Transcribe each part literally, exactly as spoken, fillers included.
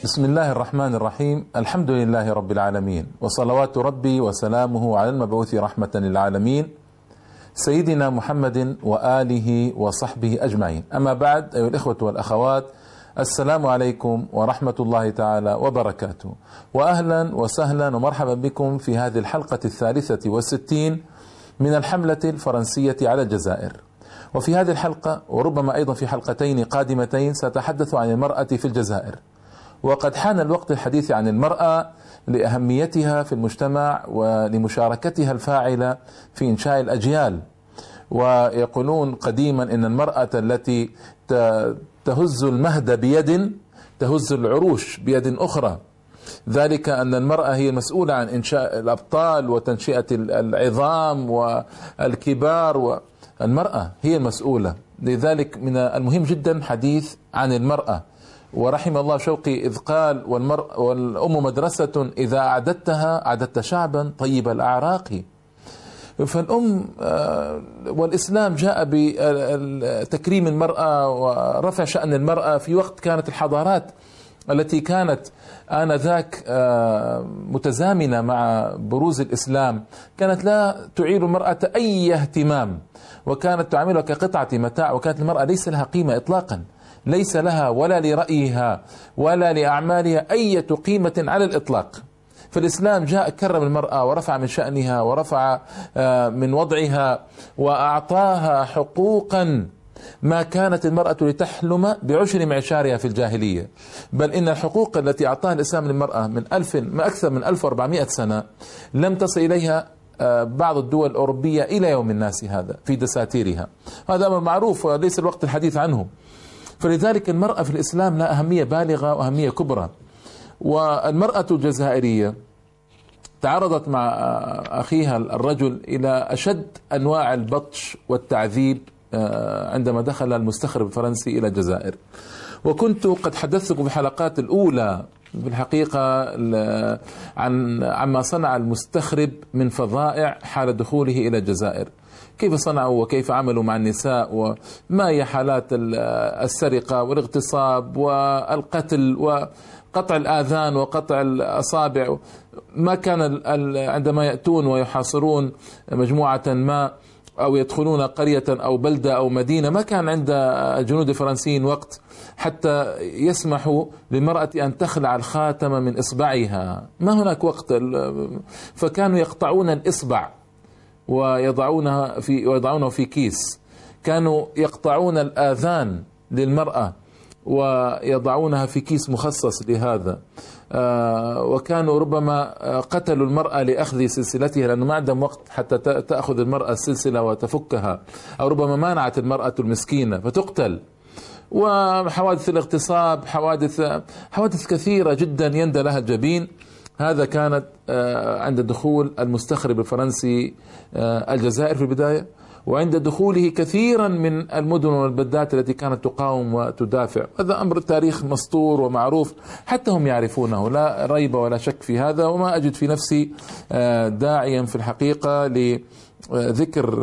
بسم الله الرحمن الرحيم. الحمد لله رب العالمين، وصلوات ربي وسلامه على المبعوث رحمة للعالمين سيدنا محمد وآله وصحبه أجمعين. أما بعد، أيها الإخوة والأخوات، السلام عليكم ورحمة الله تعالى وبركاته، وأهلا وسهلا ومرحبا بكم في هذه الحلقة الثالثة والستين من الحملة الفرنسية على الجزائر. وفي هذه الحلقة، وربما أيضا في حلقتين قادمتين، سأتحدث عن المرأة في الجزائر. وقد حان الوقت الحديث عن المرأة لأهميتها في المجتمع ولمشاركتها الفاعلة في إنشاء الأجيال. ويقولون قديما إن المرأة التي تهز المهد بيد تهز العروش بيد أخرى، ذلك أن المرأة هي المسؤولة عن إنشاء الأبطال وتنشئة العظام والكبار، والمرأة هي المسؤولة. لذلك من المهم جدا حديث عن المرأة. ورحم الله شوقي إذ قال: والمرأة والأم مدرسة إذا أعددتها أعددت شعبا طيب الأعراق. فالأم والإسلام جاء بتكريم المرأة ورفع شأن المرأة في وقت كانت الحضارات التي كانت آنذاك متزامنة مع بروز الإسلام كانت لا تعير المرأة أي اهتمام، وكانت تعاملها كقطعة متاع، وكانت المرأة ليس لها قيمة إطلاقا، ليس لها ولا لرأيها ولا لأعمالها أي قيمة على الإطلاق. فالإسلام جاء كرم المرأة ورفع من شأنها ورفع من وضعها وأعطاها حقوقا ما كانت المرأة لتحلم بعشر معشارها في الجاهلية. بل إن الحقوق التي أعطاها الإسلام للمرأة من ألف ما أكثر من ألف وأربعمائة سنة لم تصل إليها بعض الدول الأوروبية إلى يوم الناس هذا في دساتيرها. هذا أمر معروف وليس الوقت الحديث عنه. فلذلك المرأة في الإسلام لها أهمية بالغة وأهمية كبرى. والمرأة الجزائرية تعرضت مع أخيها الرجل إلى أشد أنواع البطش والتعذيب عندما دخل المستخرب الفرنسي إلى الجزائر. وكنت قد حدثتكم في الحلقات الأولى في الحقيقة عن عما صنع المستخرب من فظائع حال دخوله إلى الجزائر، كيف صنعوا وكيف عملوا مع النساء، وما هي حالات السرقة والاغتصاب والقتل وقطع الآذان وقطع الأصابع. ما كان عندما يأتون ويحاصرون مجموعة ما أو يدخلون قرية أو بلدة أو مدينة، ما كان عند الجنود الفرنسيين وقت حتى يسمحوا للمرأة أن تخلع الخاتم من إصبعها، ما هناك وقت. فكانوا يقطعون الإصبع ويضعونها في ويضعونه في كيس، كانوا يقطعون الآذان للمرأة ويضعونها في كيس مخصص لهذا. وكانوا ربما قتلوا المرأة لأخذ سلسلتها، لأنه ما عندهم وقت حتى تأخذ المرأة السلسلة وتفكها، أو ربما منعت المرأة المسكينة فتقتل. وحوادث الاغتصاب، حوادث حوادث كثيرة جدا يندى لها الجبين. هذا كانت عند دخول المستخرب الفرنسي الجزائر في البداية، وعند دخوله كثيرا من المدن والبلدات التي كانت تقاوم وتدافع. هذا أمر التاريخ مسطور ومعروف، حتى هم يعرفونه، لا ريب ولا شك في هذا. وما أجد في نفسي داعيا في الحقيقة لذكر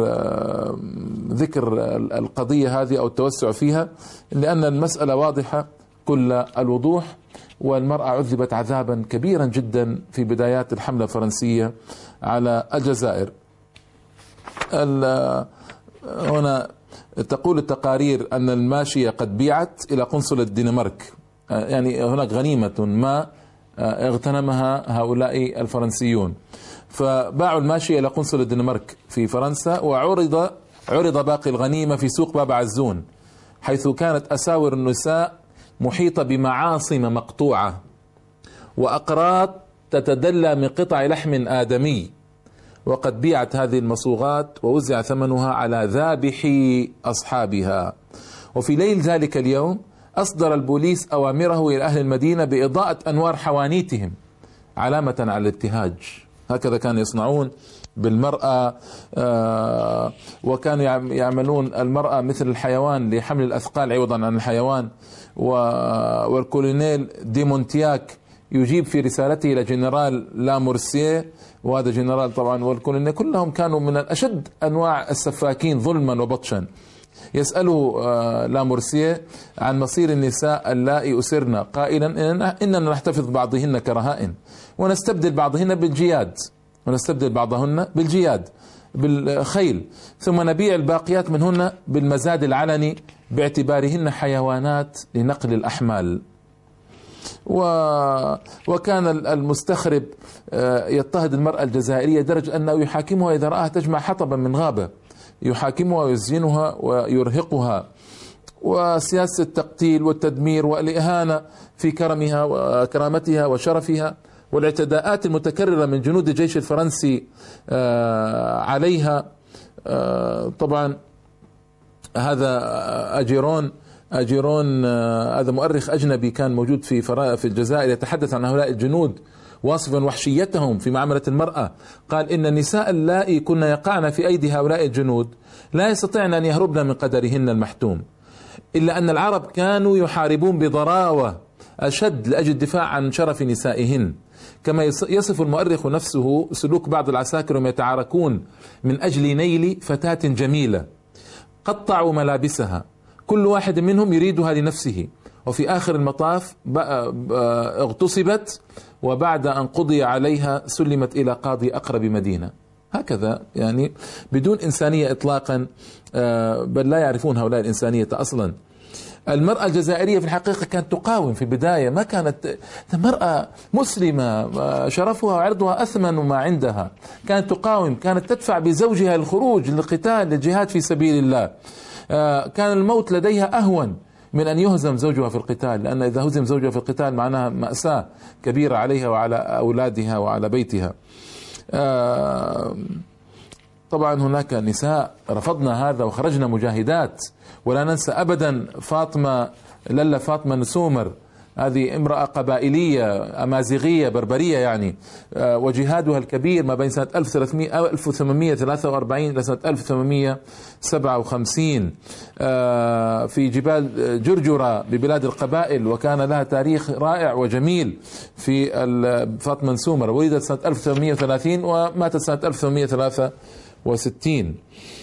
ذكر القضية هذه أو التوسع فيها، لأن المسألة واضحة كل الوضوح. والمرأة عذبت عذابا كبيرا جدا في بدايات الحملة الفرنسية على الجزائر. هنا تقول التقارير أن الماشية قد بيعت إلى قنصل الدنمارك، يعني هناك غنيمة ما اغتنمها هؤلاء الفرنسيون، فباعوا الماشية إلى قنصل الدنمارك في فرنسا، وعرض عرض باقي الغنيمة في سوق باب عزون، حيث كانت أساور النساء محيطة بمعاصم مقطوعة وأقراط تتدلى من قطع لحم آدمي. وقد بيعت هذه المصوغات ووزع ثمنها على ذابحي أصحابها. وفي ليل ذلك اليوم أصدر البوليس أوامره إلى أهل المدينة بإضاءة أنوار حوانيتهم علامة على الابتهاج. هكذا كانوا يصنعون بالمرأة. وكانوا يعملون المرأة مثل الحيوان لحمل الأثقال عوضا عن الحيوان. والكولونيل دي مونتياك يجيب في رسالته إلى جنرال لامورسيه، وهذا جنرال طبعا، والكولونيل كلهم كانوا من أشد أنواع السفاكين ظلما وبطشا. يسأله لامورسيه عن مصير النساء اللائي أسرن قائلا إننا نحتفظ بعضهن كرهائن ونستبدل بعضهن بالجياد ونستبدل بعضهن بالجياد بالخيل، ثم نبيع الباقيات منهن بالمزاد العلني باعتبارهن حيوانات لنقل الأحمال. و... وكان المستخرب يضطهد المرأة الجزائرية درجة أنه يحاكمها إذا رآها تجمع حطبا من غابة، يحاكمها ويسجنها ويرهقها. وسياسة التقتيل والتدمير والإهانة في كرمها وكرامتها وشرفها، والاعتداءات المتكررة من جنود الجيش الفرنسي عليها. طبعا هذا أجيرون أجيرون هذا مؤرخ أجنبي كان موجود في في الجزائر يتحدث عن هؤلاء الجنود واصفا وحشيتهم في معاملة المرأة. قال إن النساء اللائي كن يقعن في أيدي هؤلاء الجنود لا يستطيعن أن يهربن من قدرهن المحتوم، إلا أن العرب كانوا يحاربون بضراوة أشد لأجل الدفاع عن شرف نسائهن. كما يصف المؤرخ نفسه سلوك بعض العساكر وهم يتعاركون من أجل نيل فتاة جميلة، قطعوا ملابسها كل واحد منهم يريدها لنفسه، وفي آخر المطاف اغتصبت، وبعد أن قضي عليها سلمت إلى قاضي أقرب مدينة. هكذا يعني بدون إنسانية إطلاقا، بل لا يعرفون هؤلاء الإنسانية أصلا. المرأة الجزائرية في الحقيقة كانت تقاوم في البداية، ما كانت مرأة مسلمة شرفها وعرضها أثمن ما عندها، كانت تقاوم، كانت تدفع بزوجها الخروج للقتال للجهاد في سبيل الله. كان الموت لديها أهون من أن يهزم زوجها في القتال، لأن إذا هزم زوجها في القتال معناها مأساة كبيرة عليها وعلى أولادها وعلى بيتها. طبعا هناك نساء رفضنا هذا وخرجنا مجاهدات، ولا ننسى أبدا فاطمة للا فاطمة نسومر، هذه امرأة قبائلية أمازيغية بربرية يعني، وجهادها الكبير ما بين سنة ألف وثمانمئة وثلاثة وأربعين إلى سنة ألف وثمانمئة وسبعة وخمسين في جبال جرجرة ببلاد القبائل، وكان لها تاريخ رائع وجميل. في فاطمة نسومر ولدت سنة ألف وثمانمئة وثلاثين وماتت سنة ألف وثمانمئة وثلاثة وستين.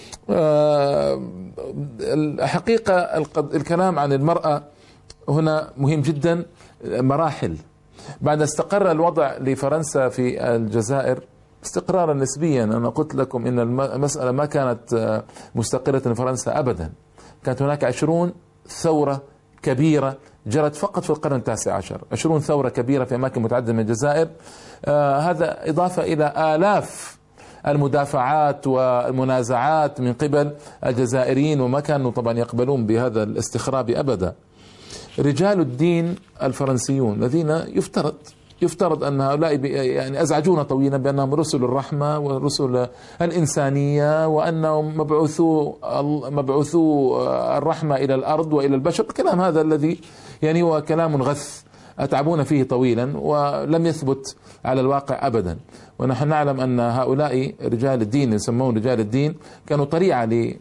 الحقيقة الكلام عن المرأة هنا مهم جدا. مراحل بعد استقر الوضع لفرنسا في الجزائر استقرارا نسبيا، أنا قلت لكم إن المسألة ما كانت مستقرة لفرنسا أبدا، كانت هناك عشرون ثورة كبيرة جرت فقط في القرن التاسع عشر، عشرون ثورة كبيرة في أماكن متعددة من الجزائر. آه هذا إضافة إلى آلاف المدافعات والمنازعات من قبل الجزائريين، وما كانوا طبعا يقبلون بهذا الاستخراب أبدا. رجال الدين الفرنسيون الذين يفترض يفترض أن هؤلاء يعني أزعجونا طويلا بأنهم رسل الرحمة ورسل الإنسانية، وأنهم مبعوثو مبعوثو الرحمة إلى الأرض وإلى البشر. الكلام هذا الذي يعني هو كلام غث أتعبون فيه طويلا ولم يثبت على الواقع أبدا. ونحن نعلم أن هؤلاء رجال الدين يسمون رجال الدين كانوا طريعة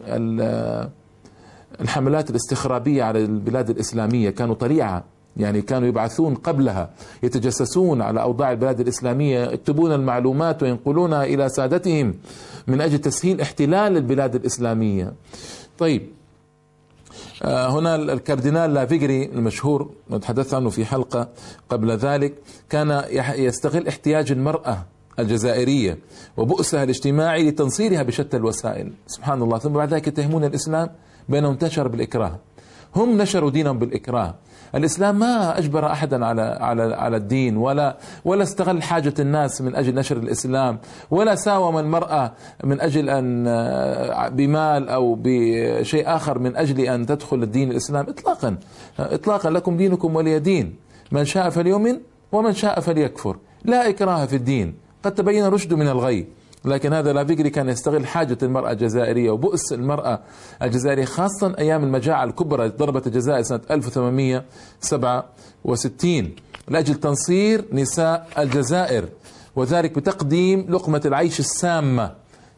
للحملات الاستخرابية على البلاد الإسلامية، كانوا طريعة يعني كانوا يبعثون قبلها يتجسسون على أوضاع البلاد الإسلامية، يكتبون المعلومات وينقلونها إلى سادتهم من أجل تسهيل احتلال البلاد الإسلامية. طيب هنا الكاردينال لافيغري المشهور نتحدث عنه في حلقة قبل ذلك، كان يستغل احتياج المرأة الجزائرية وبؤسها الاجتماعي لتنصيرها بشتى الوسائل. سبحان الله. ثم بعد ذلك يتهمون الإسلام بأنه انتشر بالإكراه. هم نشروا دينهم بالإكراه. الإسلام ما أجبر أحدا على على على الدين، ولا ولا استغل حاجة الناس من أجل نشر الإسلام، ولا ساوم المرأة من أجل أن بمال أو بشيء آخر من أجل أن تدخل الدين الإسلام إطلاقا إطلاقا. لكم دينكم ولي دين، من شاء فليؤمن ومن شاء فليكفر، لا إكراه في الدين، قد تبين الرشد من الغي. لكن هذا لافيغري كان يستغل حاجة المرأة الجزائرية وبؤس المرأة الجزائرية، خاصة أيام المجاعة الكبرى التي ضربت الجزائر سنة ألف وثمانمئة وسبعة وستين لأجل تنصير نساء الجزائر، وذلك بتقديم لقمة العيش السامة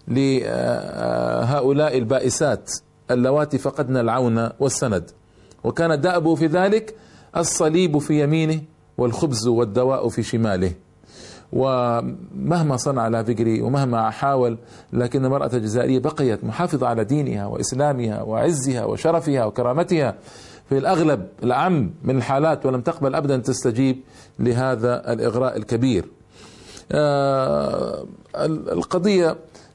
لهؤلاء البائسات اللواتي فقدن العون والسند. وكان دأبه في ذلك الصليب في يمينه والخبز والدواء في شماله. ومهما صنع لافيغري ومهما حاول، لكن المرأة الجزائرية بقيت محافظة على دينها وإسلامها وعزها وشرفها وكرامتها في الأغلب الأعم من الحالات، ولم تقبل أبدا تستجيب لهذا الإغراء الكبير. القضية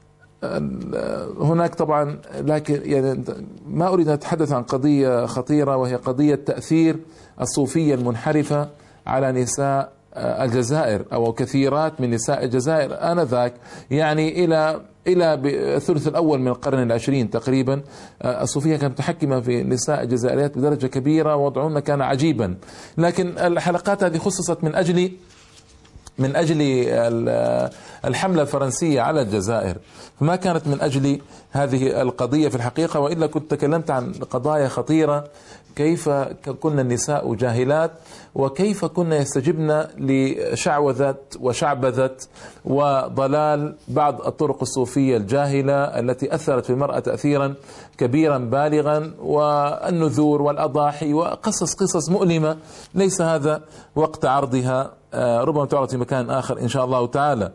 هناك طبعا، لكن يعني ما أريد أن أتحدث عن قضية خطيرة، وهي قضية تأثير الصوفية المنحرفة على نساء الجزائر أو كثيرات من نساء الجزائر آنذاك، يعني إلى إلى الثلث الأول من القرن العشرين تقريبا. الصوفية كانت متحكمة في نساء الجزائريات بدرجة كبيرة، ووضعهن كان عجيبا. لكن الحلقات هذه خصصت من أجل من أجل الحملة الفرنسية على الجزائر، فما كانت من أجل هذه القضية في الحقيقة، وإلا كنت تكلمت عن قضايا خطيرة، كيف كنا النساء جاهلات، وكيف كنا يستجبن لشعوذة وشعبذة وضلال بعض الطرق الصوفية الجاهلة التي أثرت في المرأة تأثيرا كبيرا بالغا، والنذور والأضاحي وقصص قصص مؤلمة ليس هذا وقت عرضها، ربما تعرض في مكان آخر إن شاء الله تعالى.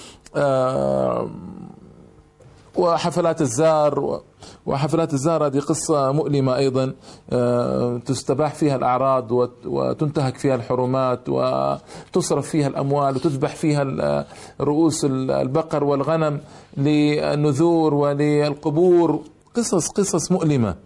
وحفلات الزار وحفلات الزار هذه قصة مؤلمة أيضا، تستباح فيها الأعراض وتنتهك فيها الحرمات وتصرف فيها الأموال وتذبح فيها رؤوس البقر والغنم للنذور وللقبور، قصص قصص مؤلمة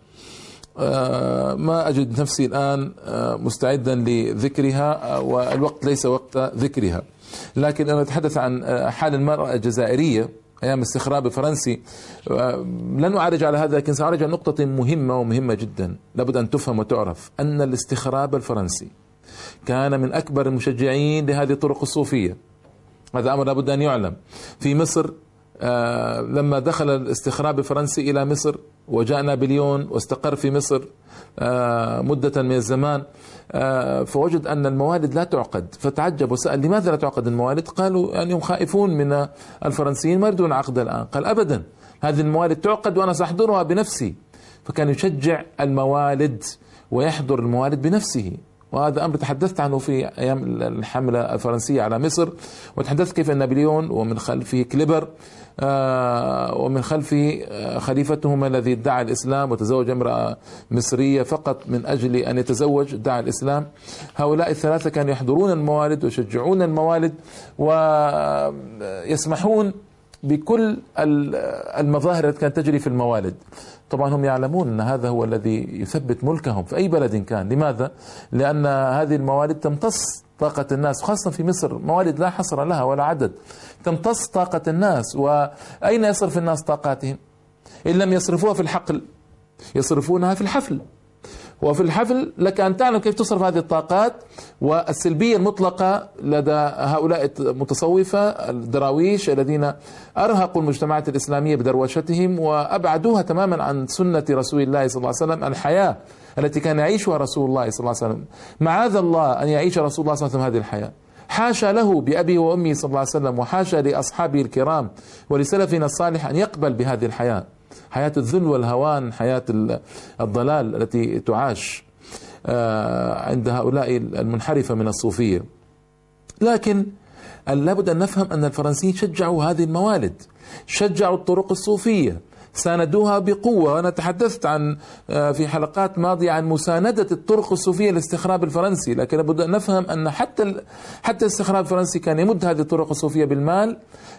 ما أجد نفسي الآن مستعدا لذكرها، والوقت ليس وقت ذكرها. لكن أنا أتحدث عن حال المرأة الجزائرية أيام الاستخراب الفرنسي. لن أعرج على هذا، لكن سأعرج على نقطة مهمة ومهمة جدا لابد أن تفهم وتعرف، أن الاستخراب الفرنسي كان من أكبر المشجعين لهذه الطرق الصوفية. هذا أمر لابد أن يعلم. في مصر لما دخل الاستخراب الفرنسي إلى مصر وجاء نابليون واستقر في مصر مدة من الزمان، فوجد أن الموالد لا تعقد، فتعجب وسأل لماذا لا تعقد الموالد؟ قالوا أنهم خائفون من الفرنسيين ما يريدون عقد الآن. قال أبدا، هذه الموالد تعقد وأنا سأحضرها بنفسي. فكان يشجع الموالد ويحضر الموالد بنفسه، وهذا أمر تحدثت عنه في أيام الحملة الفرنسية على مصر، وتحدثت كيف نابليون ومن خلفه كليبر ومن خلفه خليفتهم الذي ادعى الإسلام وتزوج امرأة مصرية فقط من أجل أن يتزوج، ادعى الإسلام. هؤلاء الثلاثة كانوا يحضرون الموالد ويشجعون الموالد ويسمحون بكل المظاهر التي كانت تجري في الموالد. طبعا هم يعلمون أن هذا هو الذي يثبت ملكهم في أي بلد كان. لماذا؟ لأن هذه الموالد تمتص طاقة الناس، خاصة في مصر موالد لا حصر لها ولا عدد، تمتص طاقة الناس. وأين يصرف الناس طاقاتهم؟ إن لم يصرفوها في الحقل يصرفونها في الحفل، وفي الحفل لك أن تعلم كيف تصرف هذه الطاقات. والسلبية المطلقة لدى هؤلاء المتصوفة الدراويش الذين أرهقوا المجتمعات الإسلامية بدروشتهم وأبعدوها تماما عن سنة رسول الله صلى الله عليه وسلم، الحياة التي كان يعيشها رسول الله صلى الله عليه وسلم. معاذ الله أن يعيش رسول الله صلى الله عليه وسلم هذه الحياة، حاشا له بأبيه وأمه صلى الله عليه وسلم، وحاشا لأصحابه الكرام ولسلفنا الصالح أن يقبل بهذه الحياة، حياة الذل والهوان، حياة الضلال التي تعاش عند هؤلاء المنحرفة من الصوفية. لكن لابد أن نفهم أن الفرنسيين شجعوا هذه الموالد، شجعوا الطرق الصوفية، ساندوها بقوة. وأنا تحدثت عن في حلقات ماضية عن مساندة الطرق الصوفية للاستخراب الفرنسي، لكن لابد أن نفهم أن حتى حتى الاستخراب الفرنسي كان يمد هذه الطرق الصوفية بالمال،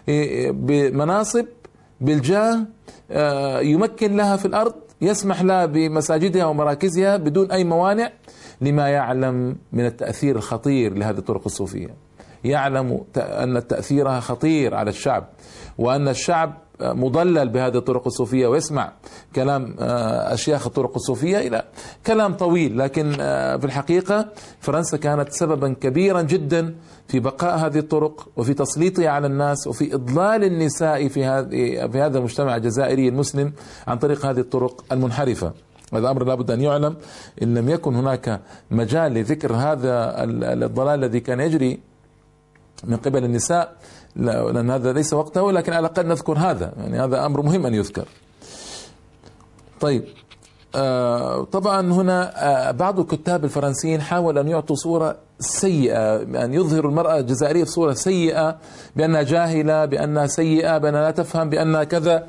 بمناصب، بالجاه، يمكن لها في الأرض، يسمح لها بمساجدها ومراكزها بدون أي موانع، لما يعلم من التأثير الخطير لهذه الطرق الصوفية. يعلم أن تأثيرها خطير على الشعب، وأن الشعب مضلل بهذه الطرق الصوفية، ويسمع كلام أشياخ الطرق الصوفية إلى كلام طويل. لكن في الحقيقة فرنسا كانت سببا كبيرا جدا في بقاء هذه الطرق وفي تسليطها على الناس وفي إضلال النساء في هذه في هذا المجتمع الجزائري المسلم عن طريق هذه الطرق المنحرفة. هذا أمر لابد أن يعلم. إن لم يكن هناك مجال لذكر هذا الضلال الذي كان يجري من قبل النساء، لأن هذا ليس وقته، ولكن على الأقل نذكر هذا، يعني هذا أمر مهم أن يذكر. طيب، طبعا هنا بعض الكتاب الفرنسيين حاول أن يعطوا صورة سيئة، أن يظهروا المرأة الجزائرية بصورة سيئة، بأنها جاهلة، بأنها سيئة، بأنها لا تفهم، بأنها كذا،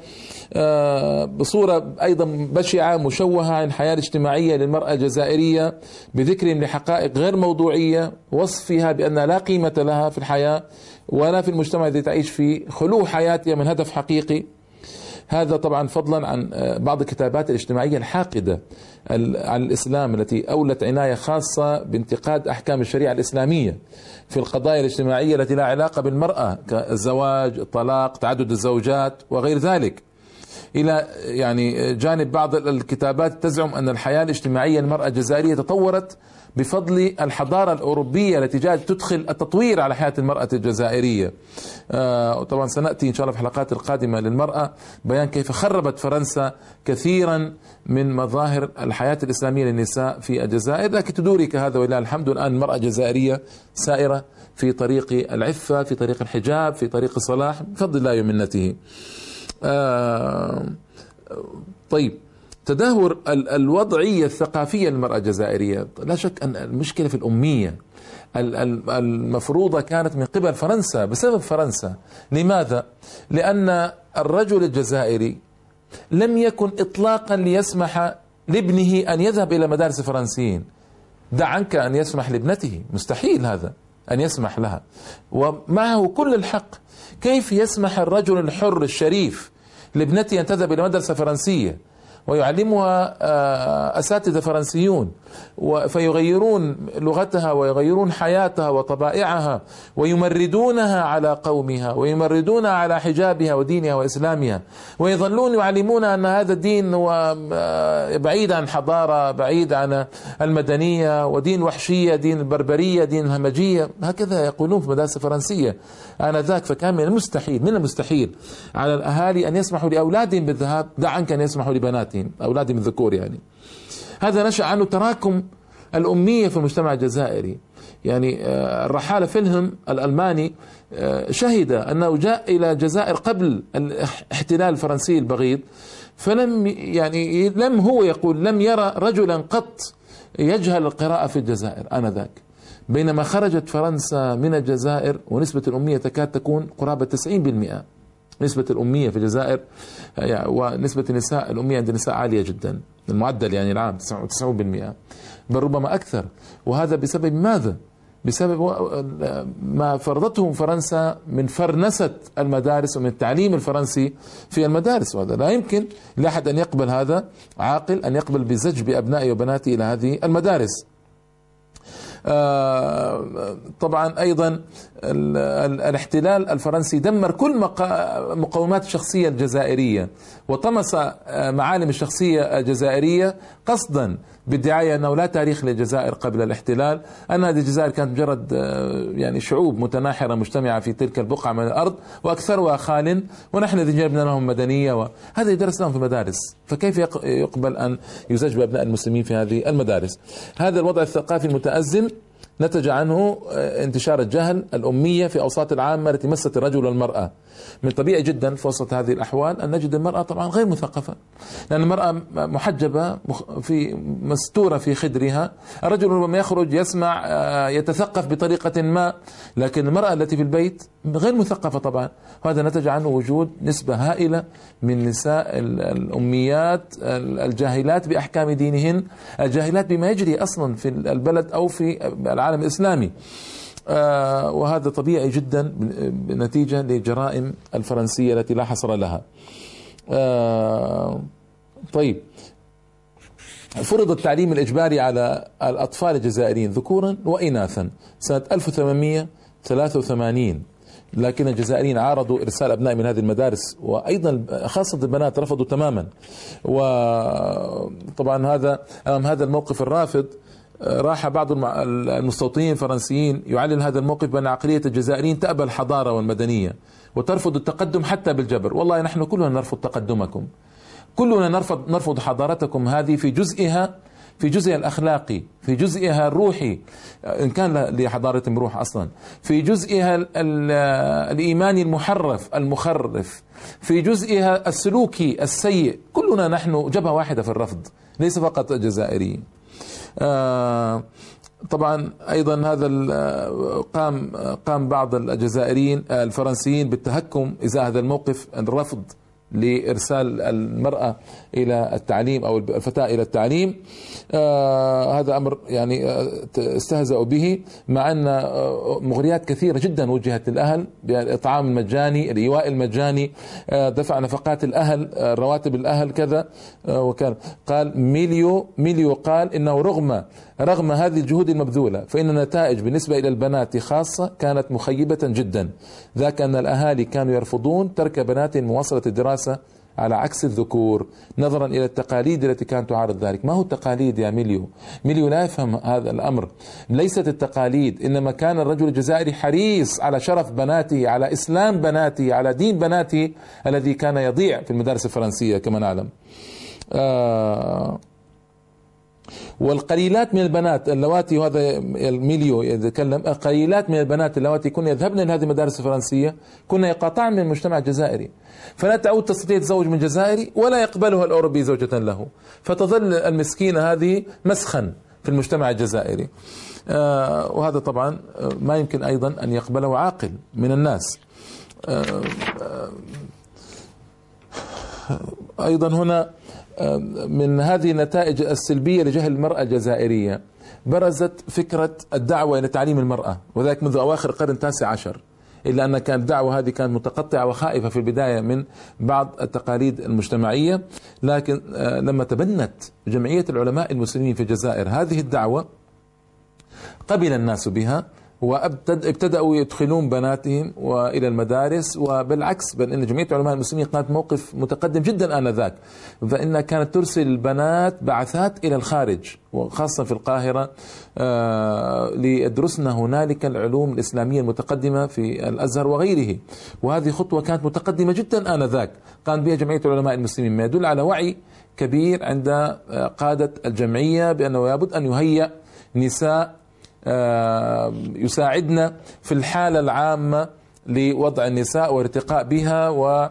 بصورة أيضا بشعة مشوهة عن الحياة الاجتماعية للمرأة الجزائرية، بذكرهم لحقائق غير موضوعية، وصفها بأنها لا قيمة لها في الحياة ولا في المجتمع الذي تعيش فيه، خلو حياتها من هدف حقيقي. هذا طبعا فضلا عن بعض الكتابات الاجتماعية الحاقدة على الإسلام التي أولت عناية خاصة بانتقاد أحكام الشريعة الإسلامية في القضايا الاجتماعية التي لا علاقة بالمرأة كالزواج، الطلاق، تعدد الزوجات وغير ذلك، إلى يعني جانب بعض الكتابات تزعم أن الحياة الاجتماعية للمرأة الجزائرية تطورت بفضل الحضارة الأوروبية التي جاءت تدخل التطوير على حياة المرأة الجزائرية. آه طبعا سنأتي إن شاء الله في الحلقات القادمة للمرأة بيان كيف خربت فرنسا كثيرا من مظاهر الحياة الإسلامية للنساء في الجزائر، لكن تدورك هذا ولله الحمد الآن المرأة الجزائرية سائرة في طريق العفة، في طريق الحجاب، في طريق الصلاح بفضل الله ومنته. آه طيب، تدهور الوضعية الثقافية للمرأة الجزائرية، لا شك أن المشكلة في الأمية المفروضة كانت من قبل فرنسا بسبب فرنسا. لماذا؟ لأن الرجل الجزائري لم يكن إطلاقا ليسمح لابنه أن يذهب إلى مدارس الفرنسيين. دع عنك أن يسمح لابنته، مستحيل هذا أن يسمح لها، ومعه كل الحق. كيف يسمح الرجل الحر الشريف لابنته أن تذهب إلى مدرسة فرنسية ويعلمها أساتذة فرنسيون فيغيرون لغتها ويغيرون حياتها وطبائعها ويمردونها على قومها ويمردونها على حجابها ودينها وإسلامها، ويظلون يعلمون أن هذا الدين هو بعيد عن حضارة، بعيد عن المدنية، ودين وحشية، دين البربرية، دين الهمجية، هكذا يقولون في المدارس الفرنسية آنذاك. فكان من المستحيل من المستحيل على الأهالي أن يسمحوا لأولادهم بالذهاب، دع عنك أن يسمحوا لبناتهم أولادهم الذكور. يعني هذا نشأ عنه تراكم الأمية في المجتمع الجزائري. يعني الرحالة فيلهم الألماني شهد أنه جاء إلى الجزائر قبل الاحتلال الفرنسي البغيض، فلم يعني لم هو يقول لم يرى رجلا قط يجهل القراءة في الجزائر آنذاك، بينما خرجت فرنسا من الجزائر ونسبة الأمية تكاد تكون قرابة تسعين بالمئة. نسبة الأمية في الجزائر يعني، ونسبة النساء الأمية عند النساء عالية جدا، المعدل يعني العام تسعين بالمئة بل ربما أكثر. وهذا بسبب ماذا؟ بسبب ما فرضته فرنسا من فرنسة المدارس ومن التعليم الفرنسي في المدارس، وهذا لا يمكن لأحد أن يقبل، هذا عاقل أن يقبل بزج بأبنائه وبناته إلى هذه المدارس. آه طبعا أيضا الاحتلال الفرنسي دمر كل مقومات الشخصية الجزائرية، وطمس معالم الشخصية الجزائرية قصدا بالدعاية أنه لا تاريخ للجزائر قبل الاحتلال، أن هذه الجزائر كانت مجرد يعني شعوب متناحرة مجتمعة في تلك البقعة من الأرض وأكثرها خال، ونحن الذين جلبنا لهم مدنية، وهذا يدرس لهم في المدارس، فكيف يقبل أن يزج بأبناء المسلمين في هذه المدارس؟ هذا الوضع الثقافي المتأزم نتج عنه انتشار الجهل، الأمية في أوساط العامة التي مست الرجل والمرأة. من طبيعي جدا في وسط هذه الأحوال أن نجد المرأة طبعا غير مثقفة، لأن المرأة محجبة في مستورة في خدرها. الرجل ربما يخرج يسمع يتثقف بطريقة ما، لكن المرأة التي في البيت غير مثقفة طبعا. وهذا نتج عنه وجود نسبة هائلة من نساء الأميات الجاهلات بأحكام دينهن، الجاهلات بما يجري أصلا في البلد أو في العالم الإسلامي. آه وهذا طبيعي جدا نتيجة لجرائم الفرنسية التي لا حصر لها. آه طيب، فرض التعليم الإجباري على الأطفال الجزائريين ذكورا وإناثا سنة ألف وثمانمئة وثلاثة وثمانين، لكن الجزائريين عارضوا إرسال أبناء من هذه المدارس، وأيضا خاصة البنات رفضوا تماما. وطبعا هذا أمام هذا الموقف الرافض راح بعض المستوطنين الفرنسيين يعلن هذا الموقف بأن عقلية الجزائريين تأبى الحضارة والمدنية وترفض التقدم حتى بالجبر. والله نحن كلنا نرفض تقدمكم، كلنا نرفض نرفض حضارتكم هذه في جزئها في جزئها الأخلاقي، في جزئها الروحي إن كان لحضارة روح أصلا، في جزئها الإيماني المحرف المخرف، في جزئها السلوكي السيء. كلنا نحن جبهة واحدة في الرفض ليس فقط الجزائريين. آه طبعا أيضا هذا قام قام بعض الجزائريين الفرنسيين بالتهكم إزاء هذا الموقف، الرفض لإرسال المرأة إلى التعليم أو الفتاة إلى التعليم. آه هذا أمر يعني استهزأوا به، مع أن مغريات كثيرة جدا وجهت للأهل بالإطعام المجاني، الإيواء المجاني، آه دفع نفقات الأهل، آه رواتب الأهل كذا. آه وكان قال ميليو ميليو قال إنه رغم رغم هذه الجهود المبذولة فإن النتائج بالنسبة إلى البنات خاصة كانت مخيبة جدا، ذاك أن الأهالي كانوا يرفضون ترك بناتهم مواصلة الدراسة على عكس الذكور نظرا إلى التقاليد التي كانت تعارض ذلك. ما هو التقاليد يا ميليو؟ ميليو لا يفهم هذا الأمر. ليست التقاليد، إنما كان الرجل الجزائري حريص على شرف بناته، على إسلام بناته، على دين بناته الذي كان يضيع في المدارس الفرنسية كما نعلم. آه والقليلات من البنات اللواتي، وهذا الميليو يتكلم، قليلات من البنات اللواتي كن يذهبن إلى هذه المدارس الفرنسية كن يقاطعن من المجتمع الجزائري، فلا تعود تستطيع تتزوج من جزائري ولا يقبلها الأوروبي زوجة له، فتظل المسكينة هذه مسخا في المجتمع الجزائري. آه وهذا طبعا ما يمكن أيضا أن يقبله عاقل من الناس. آه آه أيضا هنا من هذه النتائج السلبية لجهل المرأة الجزائرية برزت فكرة الدعوة إلى تعليم المرأة، وذلك منذ أواخر القرن التاسع عشر، إلا أن كانت الدعوة هذه كانت متقطعة وخائفة في البداية من بعض التقاليد المجتمعية، لكن لما تبنت جمعية العلماء المسلمين في الجزائر هذه الدعوة قبل الناس بها، وابتدأوا يدخلون بناتهم وإلى المدارس. وبالعكس، بل إن جمعية العلماء المسلمين كانت موقف متقدم جدا آنذاك، فإنها كانت ترسل البنات بعثات إلى الخارج وخاصة في القاهرة آه ليدرسن هنالك العلوم الإسلامية المتقدمة في الأزهر وغيره. وهذه خطوة كانت متقدمة جدا آنذاك قام بها جمعية العلماء المسلمين، ما يدل على وعي كبير عند قادة الجمعية بأنه لابد أن يهيأ نساء يساعدنا في الحالة العامة لوضع النساء وارتقاء بها،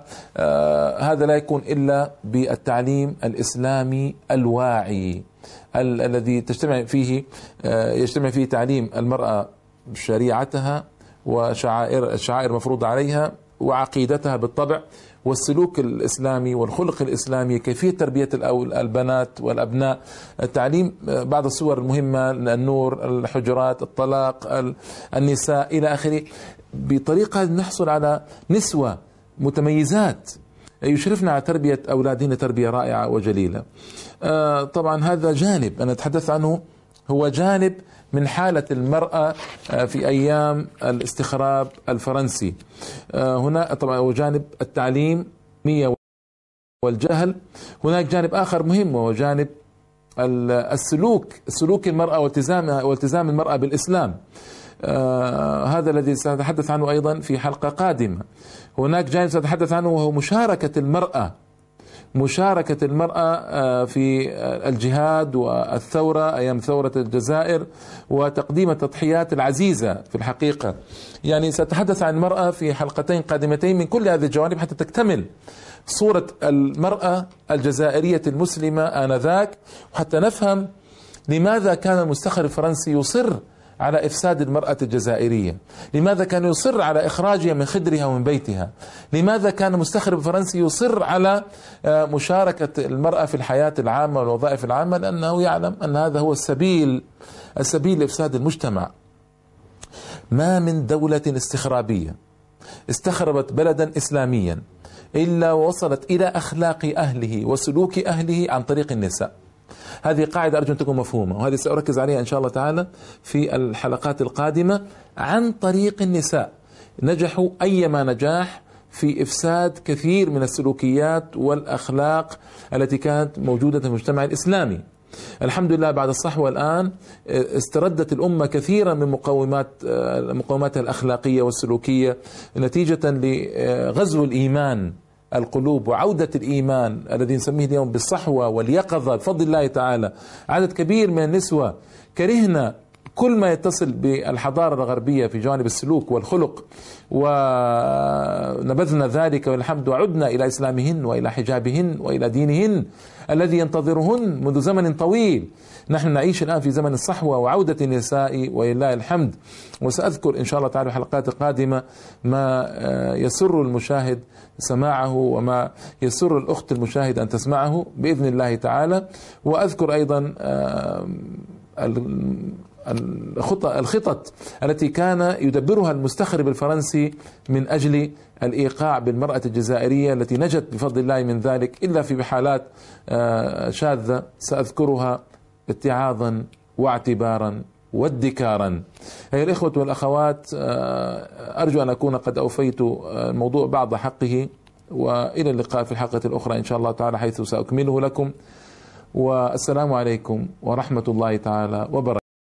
وهذا لا يكون إلا بالتعليم الإسلامي الواعي ال الذي تجتمع فيه يجتمع فيه تعليم المرأة شريعتها وشعائر الشعائر المفروضة عليها وعقيدتها بالطبع، والسلوك الإسلامي والخلق الإسلامي، كيفية تربية البنات والأبناء، التعليم بعض الصور المهمة، النور، الحجرات، الطلاق، النساء إلى آخره، بطريقة نحصل على نسوة متميزات يشرفن على تربية أولادهن تربية رائعة وجليلة. طبعا هذا جانب أنا أتحدث عنه، هو جانب من حالة المرأة في أيام الاستخراب الفرنسي. هنا طبعا هو جانب التعليم والجهل. هناك جانب آخر مهم وهو جانب السلوك، سلوك المرأة والتزامها والتزام المرأة بالإسلام. هذا الذي سنتحدث عنه أيضا في حلقة قادمة. هناك جانب سنتحدث عنه وهو مشاركة المرأة مشاركة المرأة في الجهاد والثورة أيام ثورة الجزائر وتقديم التضحيات العزيزة في الحقيقة. يعني سأتحدث عن المرأة في حلقتين قادمتين من كل هذه الجوانب حتى تكتمل صورة المرأة الجزائرية المسلمة آنذاك، وحتى نفهم لماذا كان المستخرب الفرنسي يصر على إفساد المرأة الجزائرية، لماذا كان يصر على إخراجها من خدرها ومن بيتها، لماذا كان المستخرب الفرنسي يصر على مشاركة المرأة في الحياة العامة والوظائف العامة، لأنه يعلم أن هذا هو السبيل السبيل لإفساد المجتمع. ما من دولة استخرابية استخربت بلدا إسلاميا إلا ووصلت إلى أخلاق أهله وسلوك أهله عن طريق النساء. هذه قاعدة أرجو أن تكون مفهومة، وهذه سأركز عليها إن شاء الله تعالى في الحلقات القادمة. عن طريق النساء نجحوا أيما نجاح في إفساد كثير من السلوكيات والأخلاق التي كانت موجودة في المجتمع الإسلامي. الحمد لله بعد الصحوة الآن استردت الأمة كثيرا من مقومات مقوماتها الأخلاقية والسلوكية نتيجة لغزو الإيمان القلوب وعودة الإيمان الذي نسميه اليوم بالصحوة واليقظة بفضل الله تعالى. عدد كبير من النسوة كرهنا كل ما يتصل بالحضارة الغربية في جوانب السلوك والخلق، ونبذنا ذلك والحمد، وعدنا إلى إسلامهن وإلى حجابهن وإلى دينهن الذي ينتظرهن منذ زمن طويل. نحن نعيش الآن في زمن الصحوة وعودة النساء ولله الحمد. وسأذكر إن شاء الله تعالى في حلقات قادمة ما يسر المشاهد سماعه وما يسر الأخت المشاهد أن تسمعه بإذن الله تعالى. وأذكر أيضا الخطط الخطط التي كان يدبرها المستخرب الفرنسي من أجل الإيقاع بالمرأة الجزائرية التي نجت بفضل الله من ذلك إلا في بحالات شاذة، سأذكرها اتعاظا واعتبارا وادكارا. أيها الإخوة والأخوات، أرجو أن أكون قد أوفيت الموضوع بعض حقه، وإلى اللقاء في الحلقة الأخرى إن شاء الله تعالى حيث سأكمله لكم. والسلام عليكم ورحمة الله تعالى وبركاته.